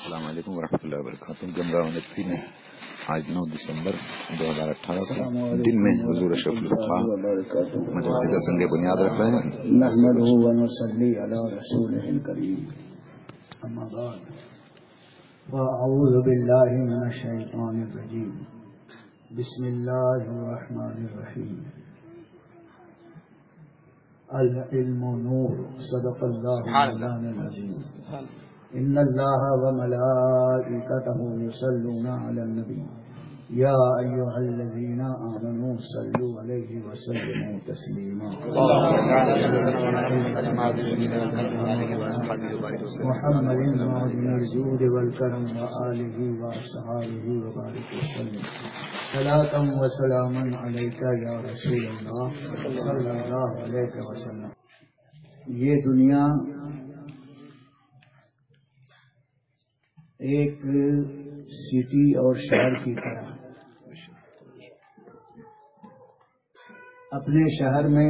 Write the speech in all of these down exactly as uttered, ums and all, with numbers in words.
السلام علیکم ورحمۃ اللہ وبرکاتہ. جمرہ انتی میں آج نو دسمبر دو ہزار اٹھارہ کو دن میں حضور اشرف الفقراء مدرسے کا سنگ بنیاد رکھ رہے ہیں. نحمده ونصلي على رسوله الكريم. اما بعد فاعوذ بالله من الشيطان الرجيم. بسم الله الرحمن الرحيم. العلم نور. صدق الله مولانا العظيم. ان الله وملائكته يصلون على النبي يا ايها الذين امنوا صلوا عليه وسلموا تسليما. محمد معظم الجود والكرم وآله واصحابه وبارك وسلم. صلاة وسلاما عليك يا رسول الله صلى الله عليه وسلم. یہ دنیا ایک سٹی اور شہر کی طرح. اپنے شہر میں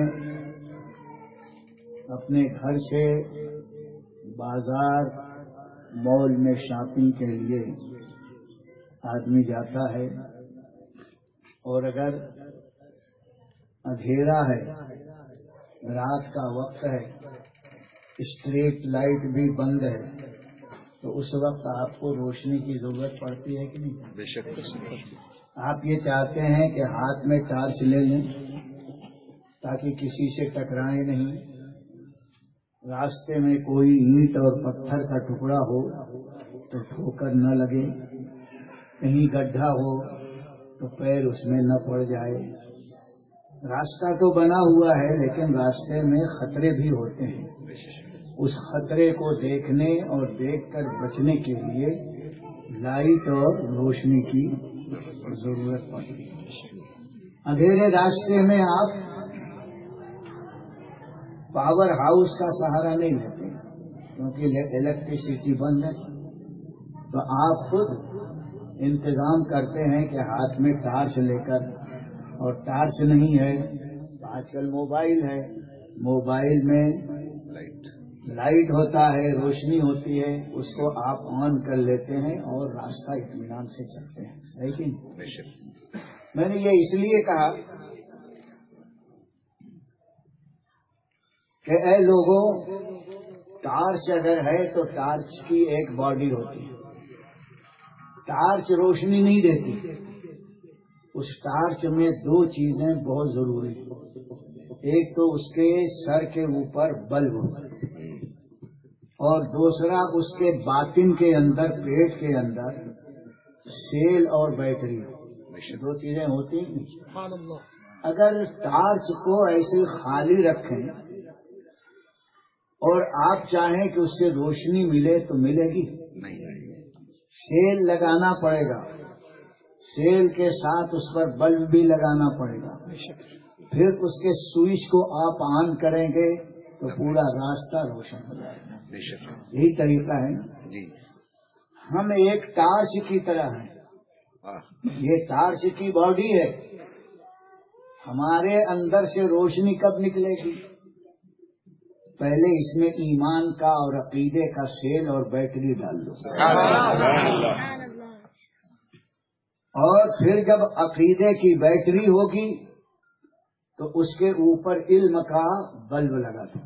اپنے گھر سے بازار مال میں شاپنگ کے لیے آدمی جاتا ہے، اور اگر اندھیرا ہے، رات کا وقت ہے، اسٹریٹ لائٹ بھی بند ہے، تو اس وقت آپ کو روشنی کی ضرورت پڑتی ہے کہ نہیں؟ بے شک. آپ یہ چاہتے ہیں کہ ہاتھ میں ٹارچ لے لیں تاکہ کسی سے ٹکرائیں نہیں، راستے میں کوئی اینٹ اور پتھر کا ٹکڑا ہو تو ٹھوکر نہ لگے، کہیں گڈھا ہو تو پیر اس میں نہ پڑ جائے. راستہ تو بنا ہوا ہے لیکن راستے میں خطرے بھی ہوتے ہیں. اس خطرے کو دیکھنے اور دیکھ کر بچنے کے لیے لائٹ اور روشنی کی ضرورت پڑتی ہے. اندھیرے راستے میں آپ پاور ہاؤس کا سہارا نہیں لیتے کیونکہ الیکٹریسٹی بند ہے، تو آپ خود انتظام کرتے ہیں کہ ہاتھ میں ٹارچ لے کر، اور ٹارچ نہیں ہے تو آج کل موبائل ہے، موبائل میں لائٹ ہوتا ہے، روشنی ہوتی ہے، اس کو آپ آن کر لیتے ہیں اور راستہ اطمینان سے چلتے ہیں. لیکن میں نے یہ اس لیے کہا کہ اے لوگوں، ٹارچ اگر ہے تو ٹارچ کی ایک باڈی ہوتی ہے. ٹارچ روشنی نہیں دیتی. اس ٹارچ میں دو چیزیں بہت ضروری ہیں. ایک تو اس کے سر کے اوپر بلب ہو، اور دوسرا اس کے باطن کے اندر، پیٹ کے اندر سیل اور بیٹری ہو. دو چیزیں ہوتی ہیں. اگر ٹارچ کو ایسے خالی رکھیں اور آپ چاہیں کہ اس سے روشنی ملے تو ملے گی نہیں. سیل لگانا پڑے گا، سیل کے ساتھ اس پر بلب بھی لگانا پڑے گا، پھر اس کے سوئچ کو آپ آن کریں گے تو پورا راستہ روشن ہو جائے گا. یہی طریقہ ہے نا جی. ہم ایک ٹارچ کی طرح ہیں. یہ ٹارچ کی باڈی ہے. ہمارے اندر سے روشنی کب نکلے گی؟ پہلے اس میں ایمان کا اور عقیدے کا سیل اور بیٹری ڈال دو، اور پھر جب عقیدے کی بیٹری ہوگی تو اس کے اوپر علم کا بلب لگا دو.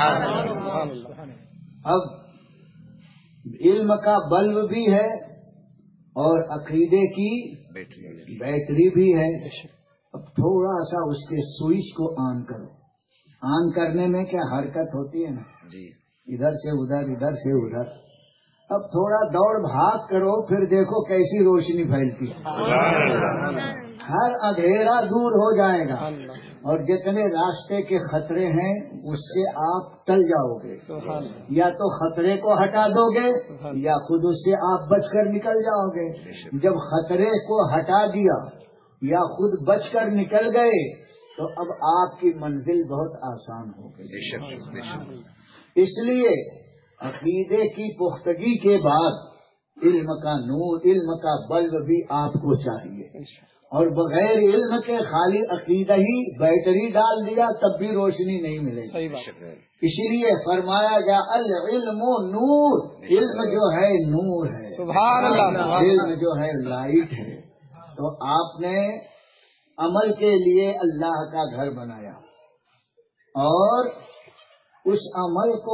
اب علم کا بلب بھی ہے اور عقیدے کی بیٹری بھی ہے. اب تھوڑا سا اس کے سوئچ کو آن کرو. آن کرنے میں کیا حرکت ہوتی ہے نا جی، ادھر سے ادھر، ادھر سے ادھر. اب تھوڑا دوڑ بھاگ کرو، پھر دیکھو کیسی روشنی پھیلتی ہے. ہر اندھیرا دور ہو جائے گا، اور جتنے راستے کے خطرے ہیں اس سے آپ ٹل جاؤ گے. یا تو خطرے کو ہٹا دو گے یا خود اس سے آپ بچ کر نکل جاؤ گے. جب خطرے کو ہٹا دیا یا خود بچ کر نکل گئے تو اب آپ کی منزل بہت آسان ہو گئی. اس لیے عقیدے کی پختگی کے بعد علم کا نور، علم کا بلب بھی آپ کو چاہیے. اور بغیر علم کے خالی عقیدہ ہی بیٹری ڈال دیا تب بھی روشنی نہیں ملے گی. اس لیے فرمایا گیا العلم نور، علم جو ہے نور ہے، سبحان اللہ، علم جو ہے لائٹ ہے. تو آپ نے عمل کے لیے اللہ کا گھر بنایا اور اس عمل کو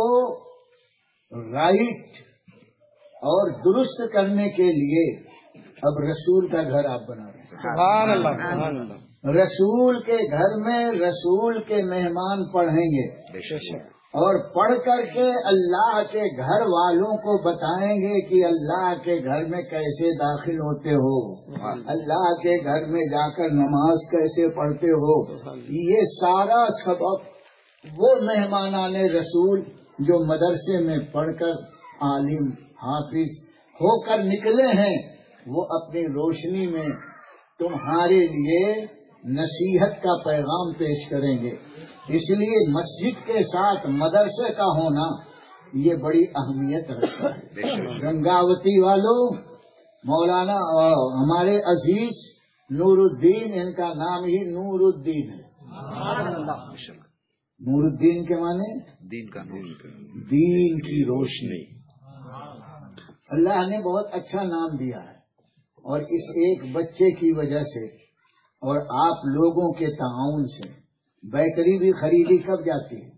رائٹ اور درست کرنے کے لیے اب رسول کا گھر آپ بنا رہے ہیں. سبحان اللہ، سبحان اللہ. رسول کے گھر میں رسول کے مہمان پڑھیں گے اور پڑھ کر کے اللہ کے گھر والوں کو بتائیں گے کہ اللہ کے گھر میں کیسے داخل ہوتے ہو، اللہ کے گھر میں جا کر نماز کیسے پڑھتے ہو. یہ سارا سبق وہ مہمانان رسول جو مدرسے میں پڑھ کر عالم حافظ ہو کر نکلے ہیں، وہ اپنی روشنی میں تمہارے لیے نصیحت کا پیغام پیش کریں گے. اس لیے مسجد کے ساتھ مدرسے کا ہونا یہ بڑی اہمیت رکھتا ہے. گنگاوتی والوں، مولانا اور ہمارے عزیز نور الدین، ان کا نام ہی نور الدین ہے. نور الدین کے معنی دین کا نور، دین کی روشنی. اللہ نے بہت اچھا نام دیا ہے اور اس ایک بچے کی وجہ سے اور آپ لوگوں کے تعاون سے بیکری بھی خریدی کب جاتی ہے؟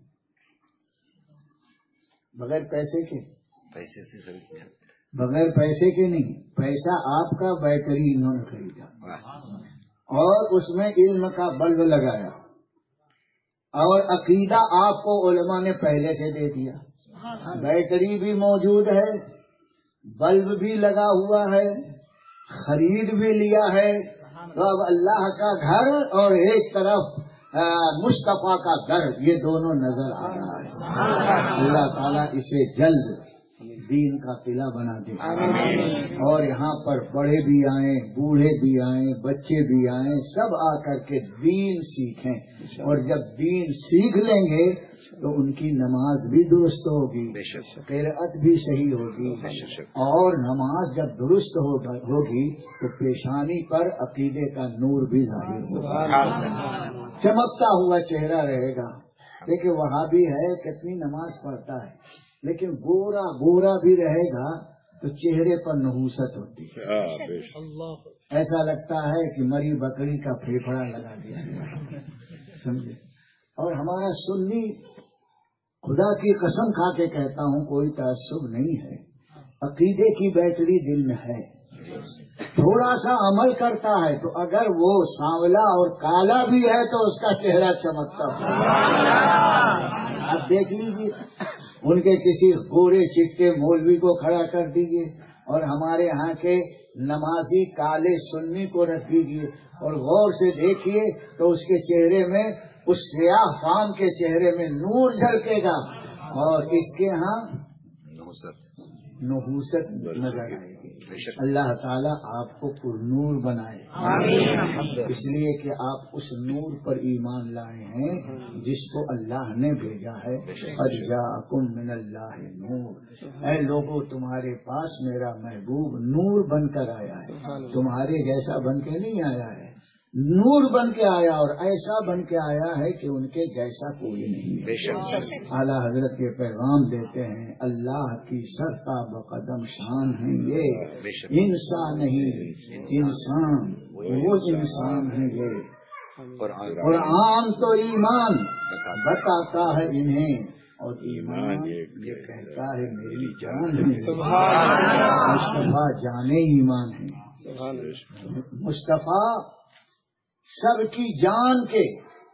بغیر پیسے کے، پیسے سے خریدی جاتی ہے. بغیر پیسے کے نہیں، پیسہ آپ کا، بیکری انہوں نے خریدا اور اس میں علم کا بلب لگایا اور عقیدہ آپ کو علماء نے پہلے سے دے دیا. بیکری بھی موجود ہے، بلب بھی لگا ہوا ہے، خرید بھی لیا ہے. تو اب اللہ کا گھر اور ایک طرف مصطفیٰ کا گھر، یہ دونوں نظر آ رہا ہے. اللہ تعالیٰ اسے جلد دین کا قلعہ بنا دے اور یہاں پر بڑے بھی آئیں، بوڑھے بھی آئیں، بچے بھی آئیں، سب آ کر کے دین سیکھیں. اور جب دین سیکھ لیں گے تو ان کی نماز بھی درست ہوگی، قرأت بھی صحیح ہوگی. اور نماز جب درست ہوگی تو پیشانی پر عقیدے کا نور بھی ظاہر ہوگا، چمکتا ہوا چہرہ رہے گا. دیکھیں وہاں بھی ہے، کتنی نماز پڑھتا ہے لیکن گورا گورا بھی رہے گا تو چہرے پر نحوست ہوتی ہے. ایسا لگتا ہے کہ مری بکری کا پھیپھڑا لگا دیا گیا، سمجھے. اور ہمارا سنی، خدا کی قسم کھا کے کہتا ہوں، کوئی تعصب نہیں ہے، عقیدے کی بیٹری دل میں ہے، تھوڑا سا عمل کرتا ہے تو اگر وہ سانولا اور کالا بھی ہے تو اس کا چہرہ چمکتا ہے. اب دیکھ لیجیے، ان کے کسی گورے چٹے مولوی کو کھڑا کر دیجیے اور ہمارے ہاں کے نمازی کالے سنی کو رکھ دیجیے اور غور سے دیکھیے تو اس کے چہرے میں، اس سیاہ فام کے چہرے میں نور جھلکے گا اور اس کے ہاں نحوست نظر آئے گی. اللہ تعالیٰ آپ کو پر نور بنائے، اس لیے کہ آپ اس نور پر ایمان لائے ہیں جس کو اللہ نے بھیجا ہے. قد جاءکم من اللہ نور، اے لوگوں تمہارے پاس میرا محبوب نور بن کر آیا ہے، تمہارے جیسا بن کے نہیں آیا ہے، نور بن کے آیا اور ایسا بن کے آیا ہے کہ ان کے جیسا کوئی نہیں ہے. اعلیٰ حضرت یہ پیغام دیتے ہیں، اللہ کی سرتا بقدم شان ہے یہ، انسان نہیں انسان، وہ انسان ہے یہ. قرآن تو ایمان بتاتا ہے انہیں اور ایمان یہ کہتا ہے میری جان ہے. مصطفیٰ جانے ایمان ہے. مصطفیٰ سب کی جان کے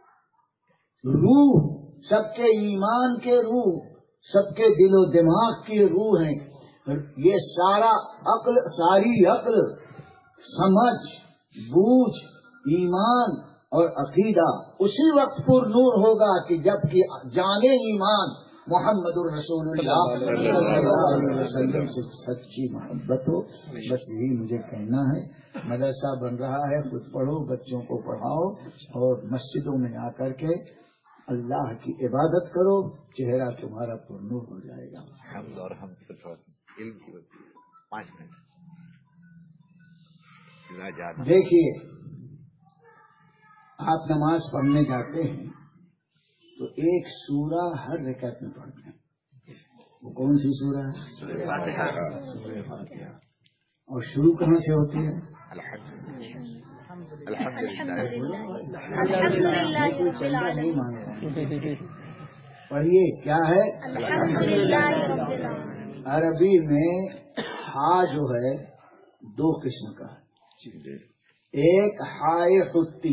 روح، سب کے ایمان کے روح، سب کے دل و دماغ کی روح ہیں. یہ سارا عقل، ساری عقل، سمجھ، بوجھ، ایمان اور عقیدہ اسی وقت پر نور ہوگا کہ جب کہ جانے ایمان محمد الرسول اللہ صلی اللہ علیہ وسلم سے سچی محبت ہو. بس یہی مجھے کہنا ہے. مدرسہ بن رہا ہے، خود پڑھو، بچوں کو پڑھاؤ اور مسجدوں میں آ کر کے اللہ کی عبادت کرو، چہرہ تمہارا پر نور ہو جائے گا. حمد اور ہم علم کی پانچ منٹ. دیکھیے آپ نماز پڑھنے جاتے ہیں تو ایک سورہ ہر رکعت میں پڑھتے ہیں، وہ کون سی سورہ ہے؟ سورہ فاتحہ۔ سورہ فاتحہ۔ اور شروع کہاں سے ہوتی ہے؟ کوئی چندہ نہیں مانگ رہا، پڑھیے کیا ہے؟ عربی میں ہا جو ہے دو قسم کا ہے، ایک ہائے خطی،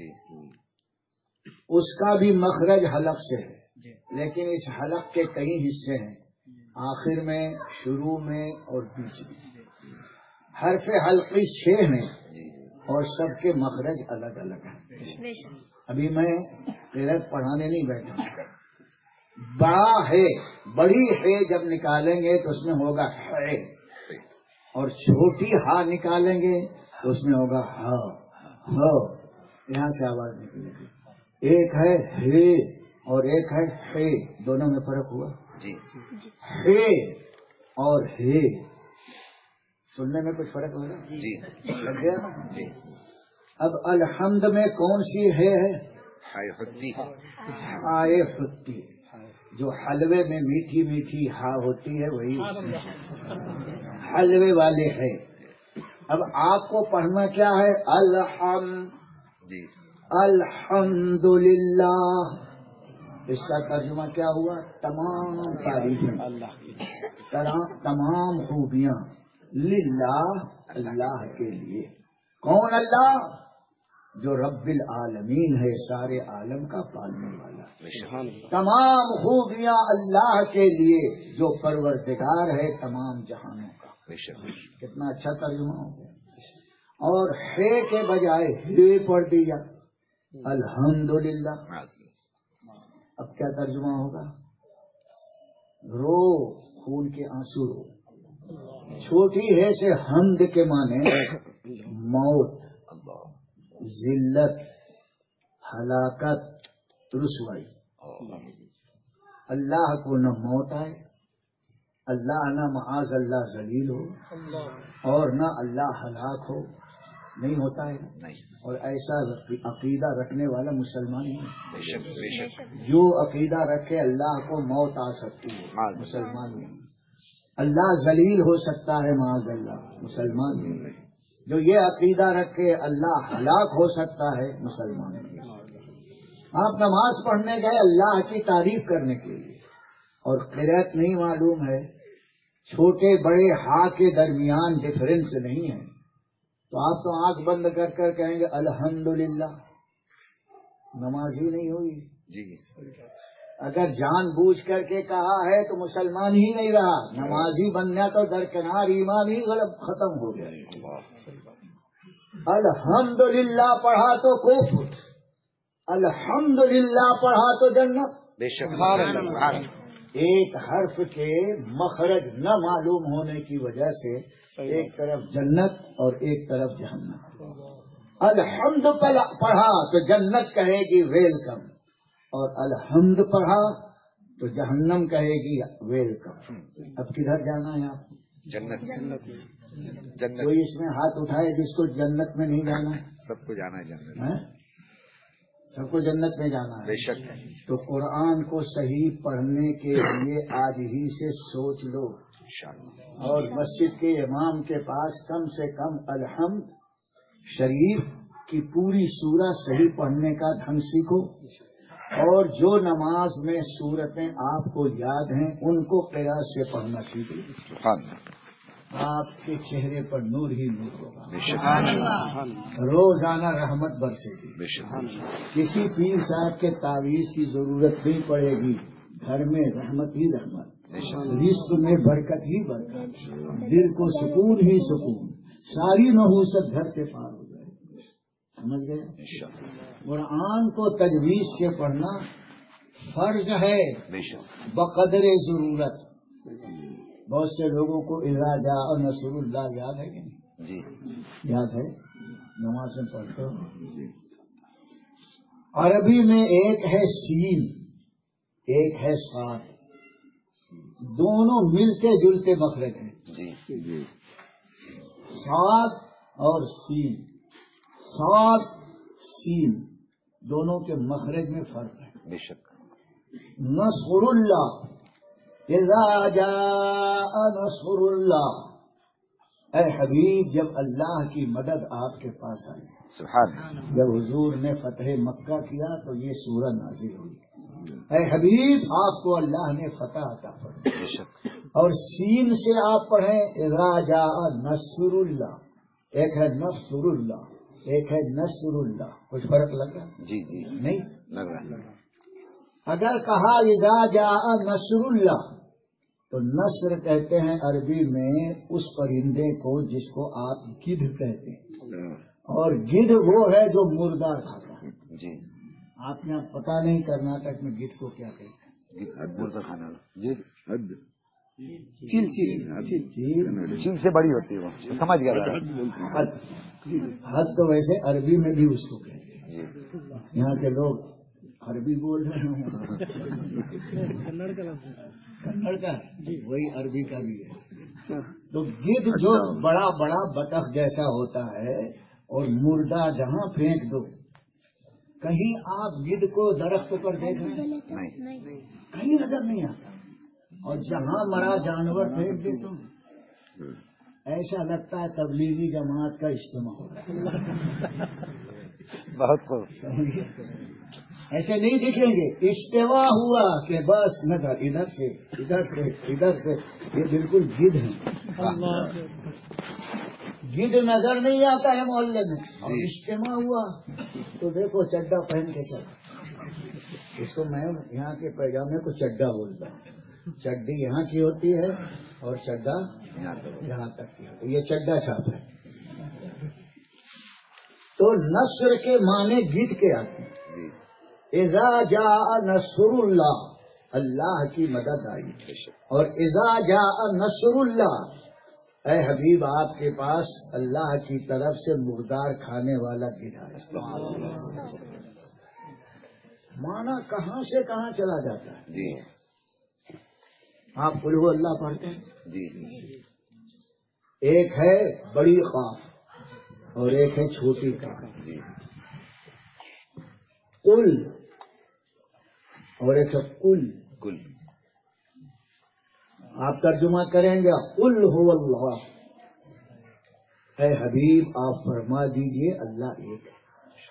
اس کا بھی مخرج حلق سے ہے، لیکن اس حلق کے کئی حصے ہیں، آخر میں، شروع میں اور بیچ میں۔ حرف حلقی چھ ہیں اور سب کے مخرج الگ الگ ہیں۔ ابھی میں قرأت پڑھانے نہیں بیٹھا، بڑا ہے، بڑی ہے جب نکالیں گے تو اس میں ہوگا ہے، اور چھوٹی ہا نکالیں گے تو اس میں ہوگا ہا ہا، یہاں سے آواز نکلے گی۔ ایک ہے ہے اور ایک ہے ہے، دونوں میں فرق ہوا جی۔ ہے اور ہے سننے میں کچھ فرق لگا جی، لگ گیا نا جی۔ اب الحمد میں کون سی ہے؟ ہائے خطی، ہائے خطی، جو حلوے میں میٹھی میٹھی ہا ہوتی ہے وہی حلوے والے ہے۔ اب آپ کو پڑھنا کیا ہے؟ الحمد جی، الحمد للہ، اس کا ترجمہ کیا ہوا؟ تمام تعریفیں اللہ کی، تمام خوبیاں للہ، اللہ کے لیے۔ کون اللہ؟ جو رب العالمین ہے، سارے عالم کا پالنے والا۔ تمام خوبیاں اللہ کے لیے جو پروردگار ہے تمام جہانوں کا۔ کتنا اچھا ترجمہ ہو گیا۔ اور ہے کے بجائے ہے پڑھ دیا، الحمدللہ۔ اب کیا ترجمہ ہوگا؟ رو، خون کے آنسو رو۔ چھوٹی ہے سے حمد کے معنی موت، ذلت، ہلاکت، رسوائی۔ اللہ کو نہ موت آئے، اللہ نہ معاذ اللہ ذلیل ہو، اور نہ اللہ ہلاک ہو، نہیں ہوتا ہے۔ اور ایسا عقیدہ رکھنے والا مسلمان ہی ہے۔ جو عقیدہ رکھے اللہ کو موت آ سکتی ہے مسلمان نہیں، اللہ ذلیل ہو سکتا ہے معاذ اللہ، مسلمان نہیں۔ جو یہ عقیدہ رکھے اللہ ہلاک ہو سکتا ہے، مسلمان نہیں۔ آپ نماز پڑھنے گئے اللہ کی تعریف کرنے کے لیے، اور قرأت نہیں معلوم ہے، چھوٹے بڑے ہا کے درمیان ڈفرنس نہیں ہے، تو آپ تو آنکھ بند کر کر کہیں گے الحمدللہ، نماز ہی نہیں ہوئی جی۔ اگر جان بوجھ کر کے کہا ہے تو مسلمان ہی نہیں رہا، نمازی بننا تو درکنار، ایمان ہی غلط ختم ہو گیا۔ الحمدللہ پڑھا تو کفر، الحمدللہ پڑھا تو جنت۔ بے شک ایک حرف کے مخرج نہ معلوم ہونے کی وجہ سے ایک طرف جنت اور ایک طرف جہنم۔ الحمد پڑھا تو جنت کہے گی ویلکم، اور الحمد پڑھا تو جہنم کہے گی ویلکم۔ اب کدھر جانا ہے آپ؟ جنت۔ جنت کوئی اس میں ہاتھ اٹھائے جس کو جنت میں نہیں جانا؟ سب کو جانا ہے جنت، سب کو جنت میں جانا ہے بے شک۔ تو قرآن کو صحیح پڑھنے کے لیے آج ہی سے سوچ لو، اور مسجد کے امام کے پاس کم سے کم الحمد شریف کی پوری سورہ صحیح پڑھنے کا ڈھنگ سیکھو، اور جو نماز میں سورتیں آپ کو یاد ہیں ان کو قرأت سے پڑھنا سیکھو، آپ کے چہرے پر نور ہی نور ہوگا، روزانہ رحمت برسے گی، کسی پیر صاحب کے تعویذ کی ضرورت نہیں پڑے گی، گھر میں رحمت ہی رحمت، رزق میں برکت ہی برکت، دل کو سکون ہی سکون، ساری نحوست گھر سے پار ہو جائے گی۔ سمجھ گئے؟ قرآن کو تجویز سے پڑھنا فرض ہے بقدر ضرورت۔ بہت سے لوگوں کو اذا جاء نصر اللہ یاد ہے کہ نہیں؟ جی یاد ہے، نماز میں پڑھتے ہو۔ عربی میں ایک ہے سین، ایک ہے صاد، دونوں ملتے جلتے مخرج ہیں جی، صاد اور سین، صاد سین، دونوں کے مخرج میں فرق ہے. بے شک. نصر اللہ، اذا جاء نصر اللہ، اے حبیب جب اللہ کی مدد آپ کے پاس آئی. سبحان. جب حضور نے فتح مکہ کیا تو یہ سورہ نازل ہوئی. اے حبیب آپ کو اللہ نے فتح عطا فرمائی. بے شک. اور سین سے آپ پڑھیں اذا جاء نصر اللہ. ایک ہے نصر اللہ، ایک ہے نصر اللہ. کچھ فرق لگ رہا؟ جی جی نہیں لگ رہا ہے. اگر کہا اذا جاء نصر اللہ تو نصر کہتے ہیں عربی میں اس پرندے کو جس کو آپ گدھ کہتے ہیں، اور گدھ وہ ہے جو مردار کھاتا ہے. جی. آپ نے پتہ نہیں کرناٹک میں گدھ کو کیا کہتے ہیں؟ مردہ کھانا. جی. چیل چیل چیل چیل سے بڑی ہوتی ہے وہ. سمجھ گیا. حد حد تو ویسے عربی میں بھی اس کو کہتے ہیں. جی. یہاں کے لوگ عربی بول رہے ہوں، کنڑ کا وہی عربی کا بھی ہے. تو گدھ جو بڑا بڑا بطخ جیسا ہوتا ہے اور مردہ جہاں پھینک دو. کہیں آپ گدھ کو درخت پر دیکھ رہے ہیں؟ نہیں. کہیں نظر نہیں آتا. اور جہاں مرا جانور پھینک دے تو ایسا لگتا ہے تبلیغی جماعت کا اجتماع ہو رہا ہے. بہت خوب. ایسے نہیں دکھیں گے. اجتماع ہوا کہ بس نظر ادھر سے ادھر سے ادھر سے. یہ بالکل گدھ ہیں. گدھ نظر نہیں آتا ہے محلے میں. اور اجتماع ہوا تو دیکھو چڈا پہن کے چلا. اس کو میں یہاں کے پیجامے کو چڈا بولتا ہوں. چڈی یہاں کی ہوتی ہے اور چڈا یہاں تک کی ہوتی ہے. یہ چڈا چھاپ ہے. تو نصر کے معنی گدھ کے آتے ہیں. اذا جاء نصر اللہ، اللہ کی مدد آئی. اور اذا جاء نصر اللہ، اے حبیب آپ کے پاس اللہ کی طرف سے مردار کھانے والا گدھ آیا. مانا کہاں سے کہاں چلا جاتا ہے. جی. آپ قل ہو اللہ پڑھتے ہیں. جی. ایک ہے بڑی قاف اور ایک ہے چھوٹی قاف. جی. قل اور ایک ہے کل. کل. آپ ترجمہ کریں گے قل هو اللہ. اے حبیب آپ فرما دیجئے اللہ ایک ہے.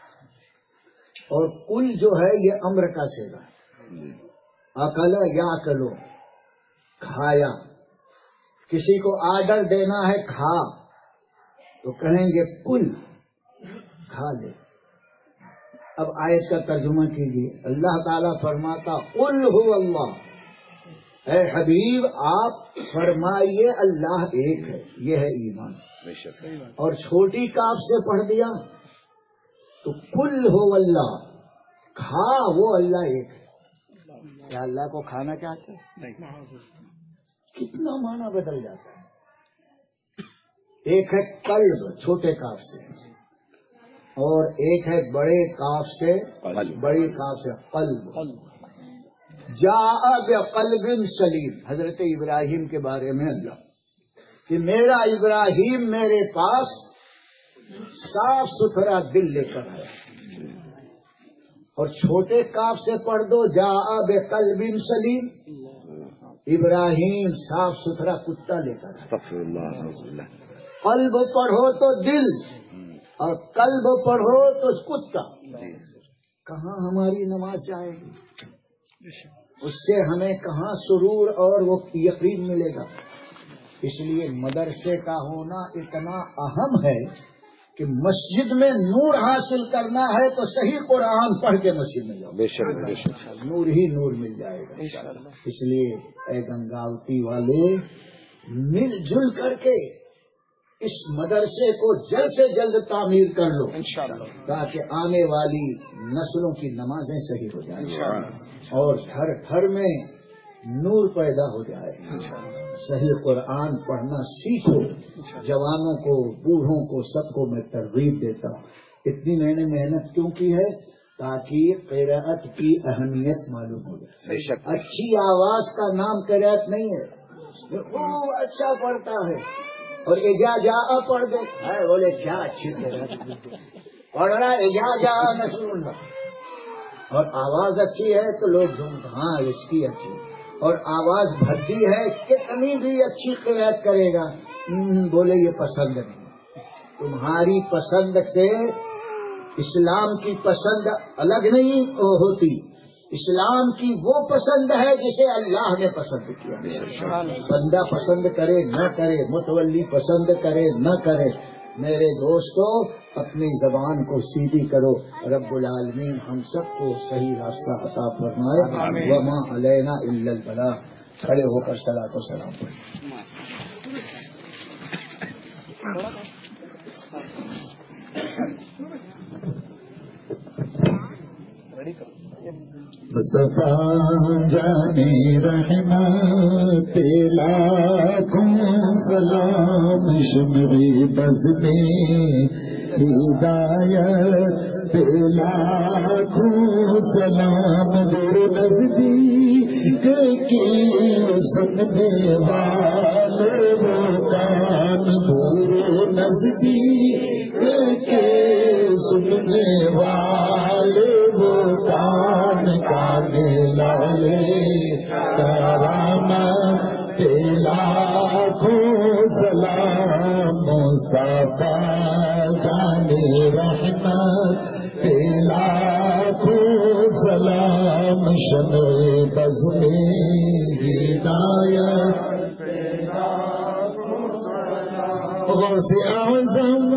اور کل جو ہے یہ امر کا صیغہ ہے. اکل یا کلو، کھایا. کسی کو آرڈر دینا ہے کھا تو کہیں گے کل، کھا لے. اب آیت کا ترجمہ کیجیے. اللہ تعالیٰ فرماتا قل هو اللہ. اے حبیب آپ فرمائیے اللہ ایک ہے. یہ ہے ایمان. اور چھوٹی کاف سے پڑھ دیا تو قل هو اللہ، کھا وہ اللہ ایک ہے. کیا اللہ کو کھانا چاہتے ہیں؟ کتنا معنی بدل جاتا ہے. ایک ہے قلب چھوٹے کاف سے، اور ایک ہے بڑے کاف سے بڑی کاف سے قلب. جاء بقلب سلیم. حضرت ابراہیم کے بارے میں اللہ کہ میرا ابراہیم میرے پاس صاف ستھرا دل لے کر آیا. اور چھوٹے کاف سے پڑھ دو جاء بقلب سلیم. ابراہیم صاف ستھرا کتا لے کر. استغفر اللہ. قلب پڑھو تو دل اور قلب پڑھو تو کتا. کہاں ہماری نماز جائے گی؟ اس سے ہمیں کہاں سرور اور وہ یقین ملے گا؟ اس لیے مدرسے کا ہونا اتنا اہم ہے کہ مسجد میں نور حاصل کرنا ہے تو صحیح قرآن پڑھ کے مسجد میں جاؤ. بے شک بے شک. نور ہی نور مل جائے گا. اس لیے اے گنگاوتی والے مل جل کر کے اس مدرسے کو جلد سے جلد تعمیر کر لو تاکہ آنے والی نسلوں کی نمازیں صحیح ہو جائیں اور گھر گھر میں نور پیدا ہو جائے. صحیح قرآن پڑھنا سیکھو. جوانوں کو بوڑھوں کو سب کو میں ترغیب دیتا ہوں. اتنی میں نے محنت کیوں کی ہے؟ تاکہ قراءت کی اہمیت معلوم ہو جائے. اچھی آواز کا نام قراءت نہیں ہے. خوب اچھا پڑھتا ہے اور اجا جا پڑھ دے. بولے کیا اچھی قراءت پڑھ رہا ہے. اجا جا نصر اللہ. اور آواز اچھی ہے تو لوگ ڈھونڈتے ہاں اس کی اچھی، اور آواز بھدی ہے کتنی بھی اچھی قرأت کرے گا بولے یہ پسند نہیں۔ تمہاری پسند سے اسلام کی پسند الگ نہیں ہوتی، اسلام کی وہ پسند ہے جسے اللہ نے پسند کیا۔ بندہ پسند کرے نہ کرے، متولی پسند کرے نہ کرے، میرے دوستو اپنی زبان کو سیدھی کرو، رب العالمین ہم سب کو صحیح راستہ عطا فرمائے۔ وما علینا الا البلاغ۔ کھڑے ہو کر صلاۃ و سلام پڑھیں۔ مصطفیٰ جانے رحمت لاکھوں سلام، شمع بز میں ہدایت لاکھوں سلام، دور نزدیک کی سننے والے وہ کان، دور نزدیک کے سننے والے وہ کان، کانے لالے کرامت لاکھوں سلام، مصطفیٰ جانے رحمت لاکھوں سلام، شمع بز میں ہدایت غوث اعظم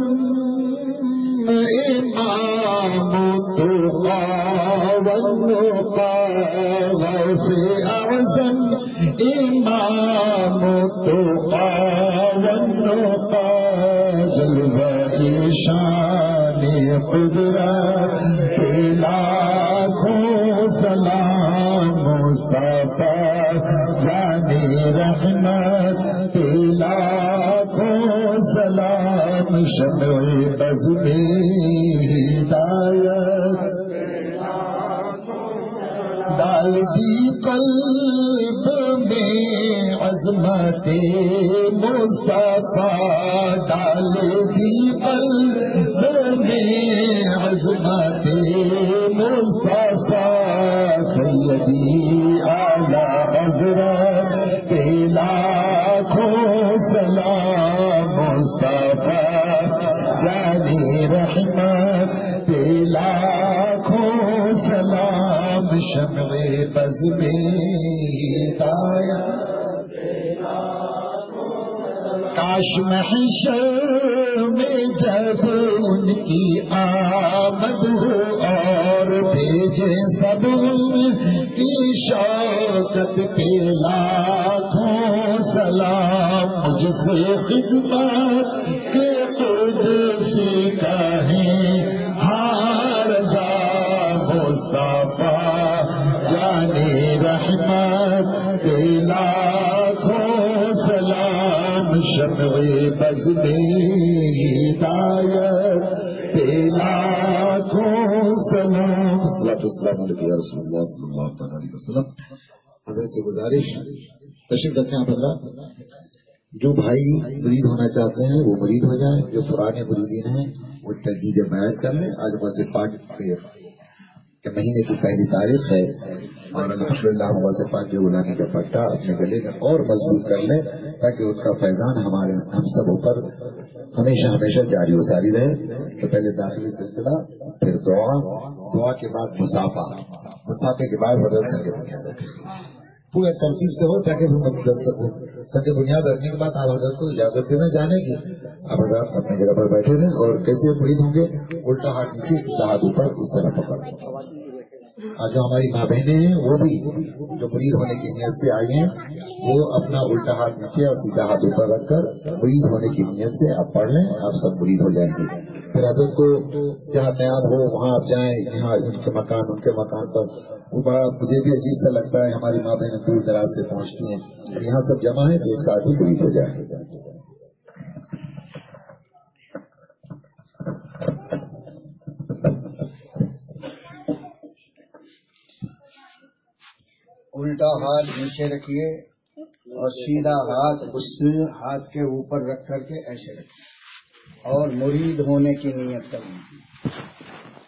امام التقیٰ والنقیٰ، غوث اعظم امام التقیٰ والنقیٰ، جلوہ شان قدرت لاکھوں سلام، مصطفیٰ جانے رحمت لاکھوں سلام، شمع بز میں ہدایت ڈال دی قلب میں عظمت مصطفیٰ، ڈال دی قلب میں عظمت مصطفیٰ، سیدی اعلی حضرت لاکھوں سلام، مصطفیٰ جانے رحمت لاکھوں سلام، شمع بز میں ہدایت کاش محشر میں جب ان کی آمد ہو اور بھیجے سب ان کی شوکت پہ لاکھوں سلام، مجھ سے خدمت کے قدسی کہیں ہار رضا، مصطفیٰ جانے رحمت لاکھوں سلام، شمع بز میں ہدایت لاکھوں سلام۔ السلام علیکم یا رسول اللہ صلی اللہ تعالی علیہ وسلم۔ حضرت سے گزارش تشریف رکھیں آپ حضرات، جو بھائی مرید ہونا چاہتے ہیں وہ مرید ہو جائیں، جو پرانے مریدین ہیں وہ تجدید بیعت کر لیں۔ آج ویسے پانچ کے مہینے کی پہلی تاریخ ہے اور الحمدللہ ہوا سے پانچ غلامی کا پٹا اپنے گلے میں اور مضبوط کر لیں تاکہ ان کا فیضان ہمارے ہم سب اوپر ہمیشہ ہمیشہ جاری و ساری رہے۔ تو پہلے داخلی سلسلہ، پھر دعا، دعا کے بعد مسافہ، مسافے کے بعد حضرت سنگ بنیاد پورے ترتیب سے ہو تاکہ سنگ بنیاد رکھنے کے بعد آپ حضرت کو اجازت دینا جانے کی آپ حضرت اپنی جگہ پر بیٹھے رہیں۔ اور کیسے مرید ہوں گے؟ الٹا ہاتھ نیچے، سیدھا ہاتھ اوپر، اس طرح پکڑ۔ آج جو ہماری ماں بہنیں ہیں وہ بھی جو مرید ہونے کی نیت سے آئی ہیں وہ اپنا الٹا ہاتھ نیچے اور سیدھا ہاتھ اوپر رکھ کر مرید ہونے کی نیت سے آپ پڑھ لیں، آپ سب مرید ہو جائیں گے۔ پھر حضرت کو جہاں نیاب ہو وہاں آپ جائیں، یہاں ان کے مکان ان کے مکان پر، وہ بڑا مجھے بھی عجیب سا لگتا ہے، ہماری ماں بہنیں دور دراز سے پہنچتی ہیں، اب یہاں سب جمع ہیں تو ایک ساتھ ہی مرید ہو جائیں۔ الٹا ہاتھ نیچے رکھیے اور سیدھا ہاتھ اس ہاتھ کے اوپر رکھ کر کے ایسے رکھیے اور مرید ہونے کی نیت کر لیجیے۔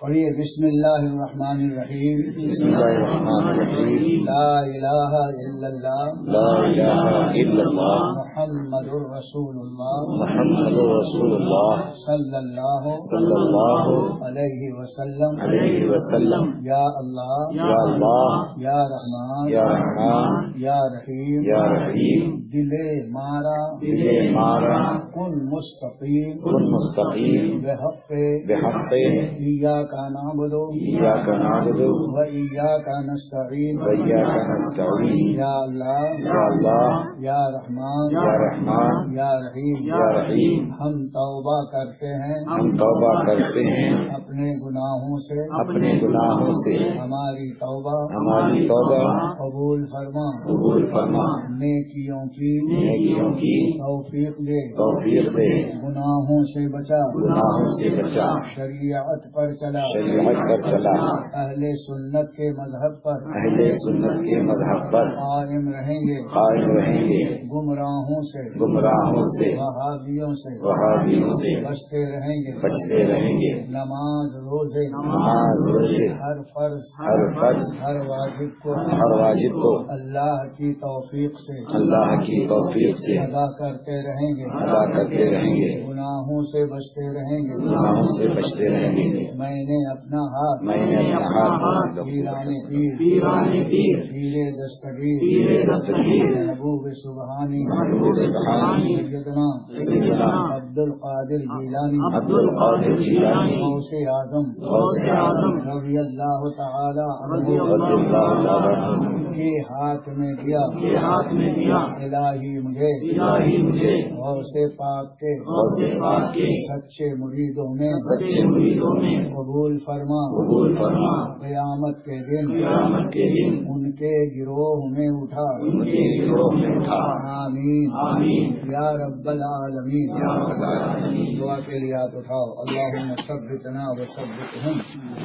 پڑھیے بسم اللہ الرحمن الرحیم بسم اللہ الرحمن الرحیم لا الہ الا اللہ لا الہ الا اللہ محمد الرسول اللہ محمد رسول اللہ صلی اللہ صلی اللہ علیہ وسلم علیہ وسلم یا اللہ یا اللہ یا رحمان یا رحمان یا رحیم یا رحیم دل مارا دل مارا کن مستقیم کن مستقیم بحق بحق ایاک نعبد ایاک نعبد و ایاک نستعین و ایاک نستعین یا اللہ یا اللہ یا رحمان یا رحمان یا رحیم یا رحیم ہم توبہ کرتے ہیں ہم توبہ کرتے ہیں اپنے گناہوں سے اپنے گناہوں سے ہماری توبہ ہماری توبہ قبول فرما قبول فرما نیکیوں کی نیکیوں کی توفیق دے توفیق دے گناہوں سے بچا گناہوں سے بچا شریعت پر چلا شریعت پر چلا اہل سنت کے مذہب پر اہل سنت کے مذہب پر قائم رہیں گے قائم رہیں گے گمراہوں سے گمراہوں سے وہابیوں سے وہابیوں سے بچتے رہیں گے بچتے رہیں گے نماز روزے نماز روزے ہر فرض ہر فرض ہر واجب کو ہر واجب کو اللہ کی توفیق سے اللہ کی توفیق سے ادا کرتے رہیں گے ادا کرتے رہیں گے گناہوں سے بچتے رہیں گے گناہوں سے بچتے رہیں گے میں نے اپنا ہاتھ میں نے اپنا ہاتھ پیرانے پیر پیرانے پیر پیر دستگیر پیر دستگیر محبوب سبحانی محبوب سبحانی سیدنا سیدنا عبد القادر جیلانی عبد القادر جیلانی غوث اعظم غوث اعظم رضی اللہ تعالی رضی عنہ اللہ تعالی عنہ کے ہاتھ میں دیا کے ہاتھ میں دیا الہی مجھے الہی مجھے غوث پاک کے غوث پاک کے سچے مریدوں میں سچے مریدوں میں قبول فرما قبول فرما قیامت کے دن قیامت کے دن ان کے گروہ میں اٹھا ان کے گروہ میں اٹھا آمین آمین یا رب العالمین یا رب العالمین دعا کے لیے ہاتھ اٹھاؤ اللہم ثبتنا وثبتہم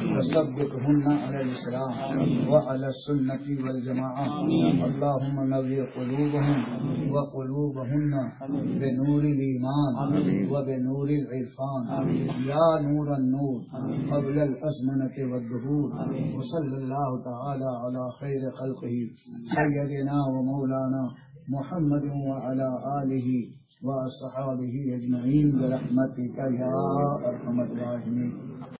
وثبتہن علی الاسلام وعلی السنة والجماعة اللہم نوّر قلوبہم وقلوبہن بنور الایمان وبنور العرفان یا نور النور قبل الازمنة والدہور وصلی اللہ تعالی علی خیر خلقہ سیدنا ومولانا محمد وعلى آلہ وأصحابہ اجمعین برحمتک یا ارحم الراحمین.